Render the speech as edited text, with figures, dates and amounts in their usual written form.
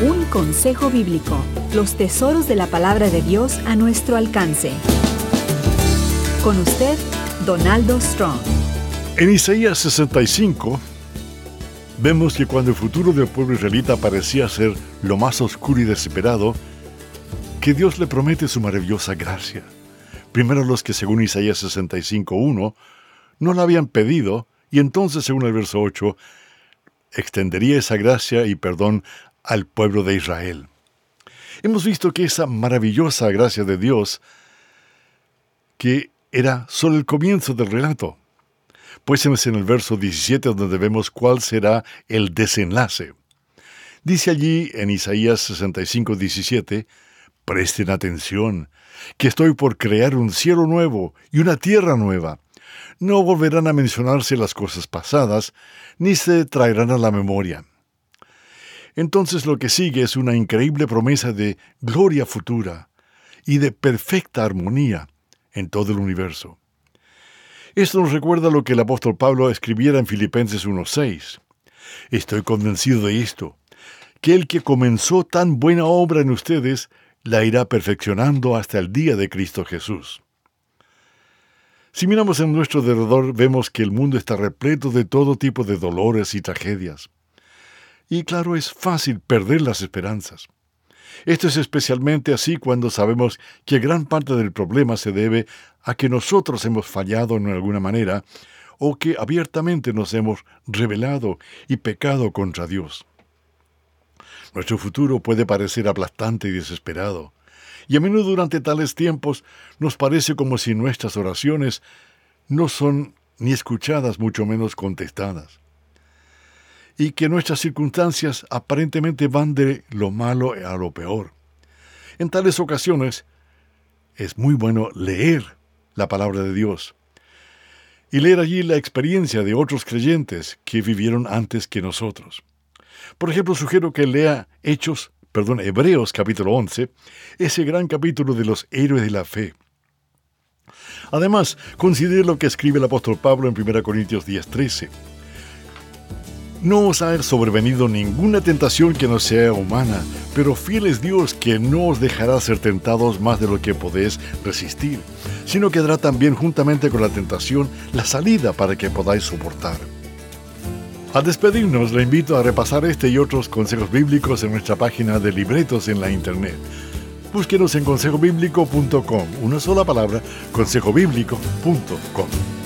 Un consejo bíblico. Los tesoros de la palabra de Dios a nuestro alcance. Con usted, Donaldo Strong. En Isaías 65, vemos que cuando el futuro del pueblo israelita parecía ser lo más oscuro y desesperado, que Dios le promete su maravillosa gracia. Primero los que, según Isaías 65:1, no la habían pedido, y entonces, según el verso 8, extendería esa gracia y perdón al pueblo de Israel. Hemos visto que esa maravillosa gracia de Dios, que era solo el comienzo del relato, pues es en el verso 17 donde vemos cuál será el desenlace. Dice allí en Isaías 65:17, presten atención, que estoy por crear un cielo nuevo y una tierra nueva. No volverán a mencionarse las cosas pasadas, ni se traerán a la memoria. Entonces lo que sigue es una increíble promesa de gloria futura y de perfecta armonía en todo el universo. Esto nos recuerda lo que el apóstol Pablo escribiera en Filipenses 1:6. Estoy convencido de esto, que el que comenzó tan buena obra en ustedes, la irá perfeccionando hasta el día de Cristo Jesús. Si miramos en nuestro derredor, vemos que el mundo está repleto de todo tipo de dolores y tragedias. Y claro, es fácil perder las esperanzas. Esto es especialmente así cuando sabemos que gran parte del problema se debe a que nosotros hemos fallado en alguna manera o que abiertamente nos hemos rebelado y pecado contra Dios. Nuestro futuro puede parecer aplastante y desesperado, y a menudo durante tales tiempos nos parece como si nuestras oraciones no son ni escuchadas, mucho menos contestadas, y que nuestras circunstancias aparentemente van de lo malo a lo peor. En tales ocasiones es muy bueno leer la palabra de Dios y leer allí la experiencia de otros creyentes que vivieron antes que nosotros. Por ejemplo, sugiero que lea Hebreos capítulo 11, ese gran capítulo de los héroes de la fe. Además, considere lo que escribe el apóstol Pablo en 1 Corintios 10:13. No os ha sobrevenido ninguna tentación que no sea humana, pero fiel es Dios que no os dejará ser tentados más de lo que podéis resistir, sino que dará también juntamente con la tentación la salida para que podáis soportar. Al despedirnos, le invito a repasar este y otros consejos bíblicos en nuestra página de libretos en la internet. Búsquenos en consejobiblico.com, una sola palabra, consejobiblico.com.